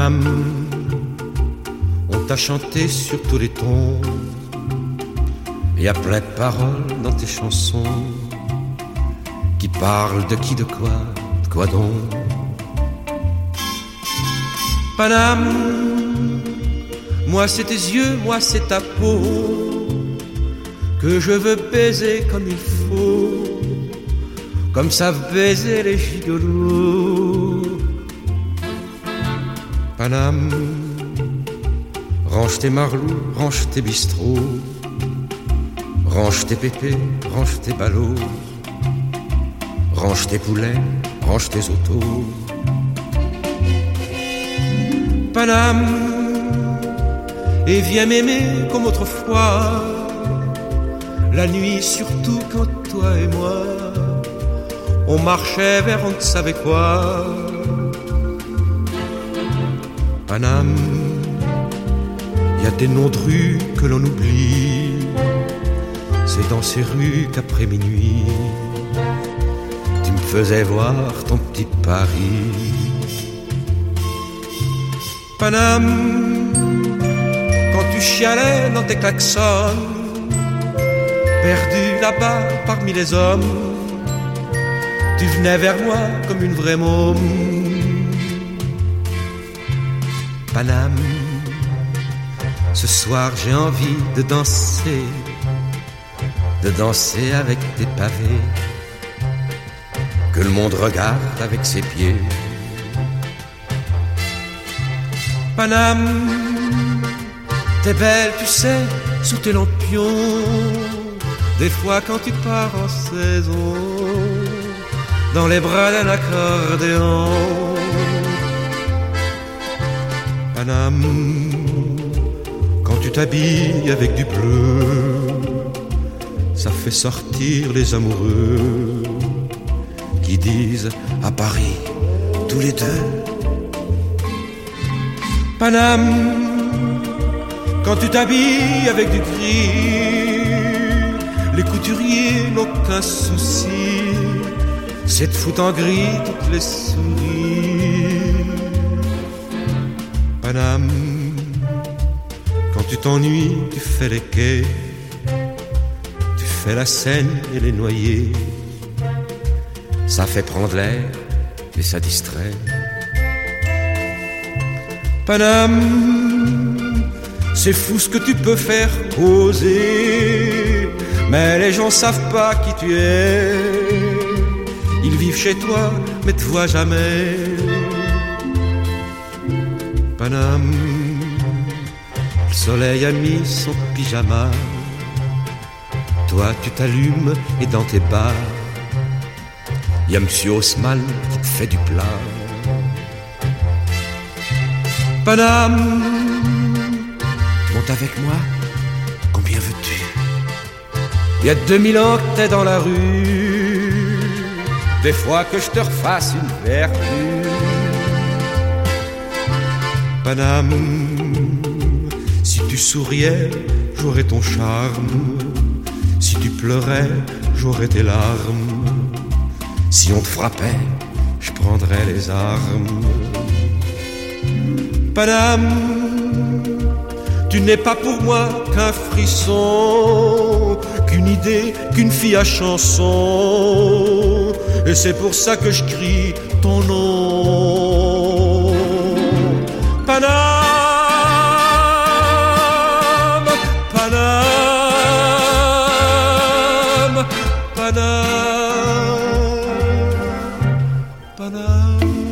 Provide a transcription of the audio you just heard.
Paname, on t'a chanté sur tous les tons. Y a plein de paroles dans tes chansons qui parlent de qui, de quoi donc. Paname, moi c'est tes yeux, moi c'est ta peau que je veux baiser comme il faut, comme savent baiser les gigolos. Paname, range tes marlous, range tes bistrots, range tes pépés, range tes ballots, range tes poulets, range tes autos. Paname, et viens m'aimer comme autrefois, la nuit surtout quand toi et moi, on marchait vers on ne savait quoi. Paname, y a des noms de rues que l'on oublie, c'est dans ces rues qu'après minuit, tu me faisais voir ton petit Paris. Paname, quand tu chialais dans tes klaxons, perdu là-bas parmi les hommes, tu venais vers moi comme une vraie môme. Paname, ce soir j'ai envie de danser avec tes pavés, que le monde regarde avec ses pieds. Paname, t'es belle, tu sais, sous tes lampions, des fois quand tu pars en saison, dans les bras d'un accordéon. Paname, quand tu t'habilles avec du bleu, ça fait sortir les amoureux qui disent à Paris tous les deux. Paname, quand tu t'habilles avec du gris, les couturiers n'ont qu'un souci, c'est de foutre en gris toutes les souris. Paname, quand tu t'ennuies, tu fais les quais, tu fais la Seine et les noyers, ça fait prendre l'air et ça distrait. Paname, c'est fou ce que tu peux faire oser, mais les gens savent pas qui tu es. Ils vivent chez toi, mais te voient jamais. Paname, le soleil a mis son pyjama, toi tu t'allumes et dans tes bars, y a Monsieur Haussmann qui te fait du plat. Paname, monte avec moi, combien veux-tu? Il y a 2000 ans que t'es dans la rue, des fois que je te refasse une vertu. Paname, si tu souriais, j'aurais ton charme, si tu pleurais, j'aurais tes larmes, si on te frappait, je prendrais les armes. Paname, tu n'es pas pour moi qu'un frisson, qu'une idée, qu'une fille à chanson, et c'est pour ça que je crie ton nom. Paname, Paname, Paname, Paname.